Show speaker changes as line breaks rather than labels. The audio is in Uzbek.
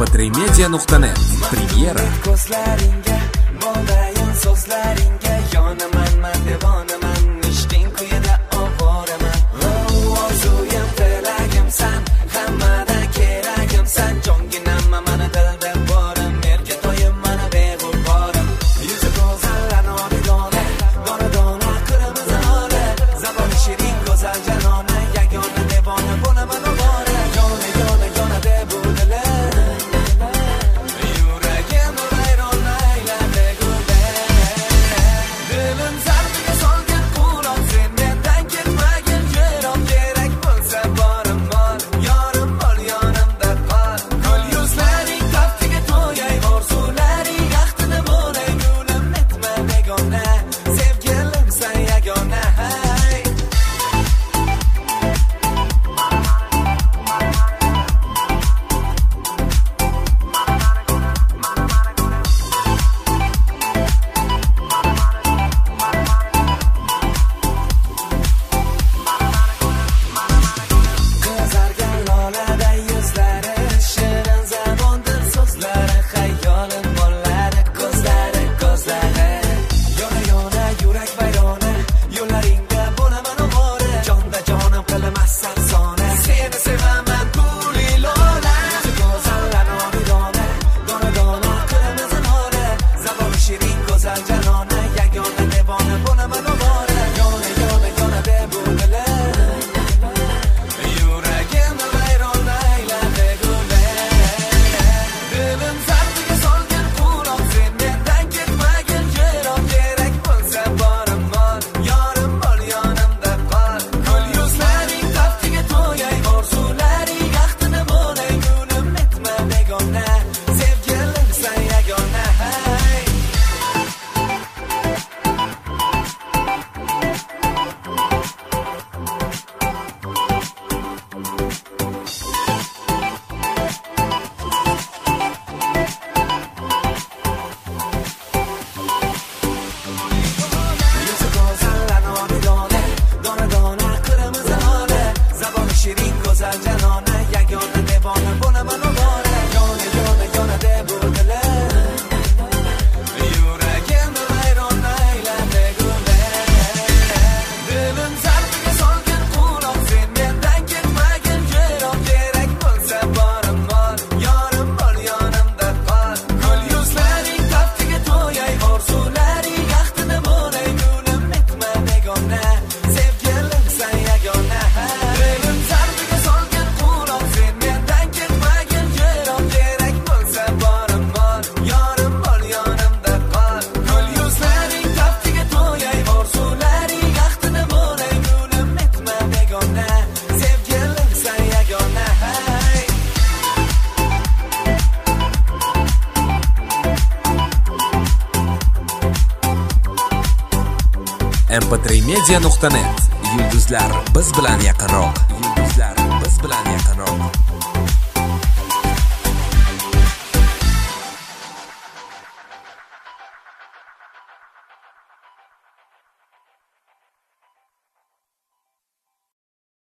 mp3media.net Premyera.
Ko'zlaringga mo'ldayin so'zlaringga yonaman devonaman ishqing quyida ovoraman orzuyim tilagimsan hammada keragimsan jonginam mana dilda borim erga toyim mana beg'uborim yuzi go'zallar nodona dona qirmizi ola zaboni shirin go'zal janona yagona devona bo'laman ovora yona deb udilar yuragim vayronlayla beg'uba dilim zarbiga solgan qulon sen mendan ketmagin jirom kerak bo'lsa borim bor yorim bor yonimda qol gul yuzlaring taftiga to'yay orzularing yaxtini bo'lay gulim netma begona sevgilimsan yagona Qizargan loladay yuzlari shirin zabondir so'zlari xayolim bollari ko'zlari yona yurak vayrona yo'llaringda bo'laman ovora jonda jonim qilmas afsona seni sevaman puli lola go'zallar nodona dona qirmizi lola zaboni shirin go'zal janona yagona devona bo'laman ovora yona deb udilar yuragim vayronlayla beg'uba dilim zarbiga solgan qulon sen mendan ketmagin jirom kerak bo'lsa borim bor yorim bor yonimda qol gul yuzlaring taftiga to'yay orzularing yaxtini bo'lay gulim netma begona sevgilimsan yagona yuzi go'zallar nodona dona qirmizi ola zaboni shirin go'zal janona yagona devona bo'laman ovora yona deb udilar yuragim vayronlayla beg'uba dilim zarbiga solgan qulon sen mendan ketmagin jirom kerak bo'lsa borim bor yorim bor yonimda qol gul yuzlaring taftiga to'yay orzularing yaxtini bo'lay gulim netma begona sevgilimsan yagona dilim zarbiga solgan qulon sen mendan ketmagin jirom kerak bo'lsa borim bor yorim bor yonimda qol gul yuzlaring taftiga to'yay orzularing yaxtini bo'lay gulim netma begona sevgilimsan yagona
mp3media.net Yulduzlar biz bilan yaqinroq.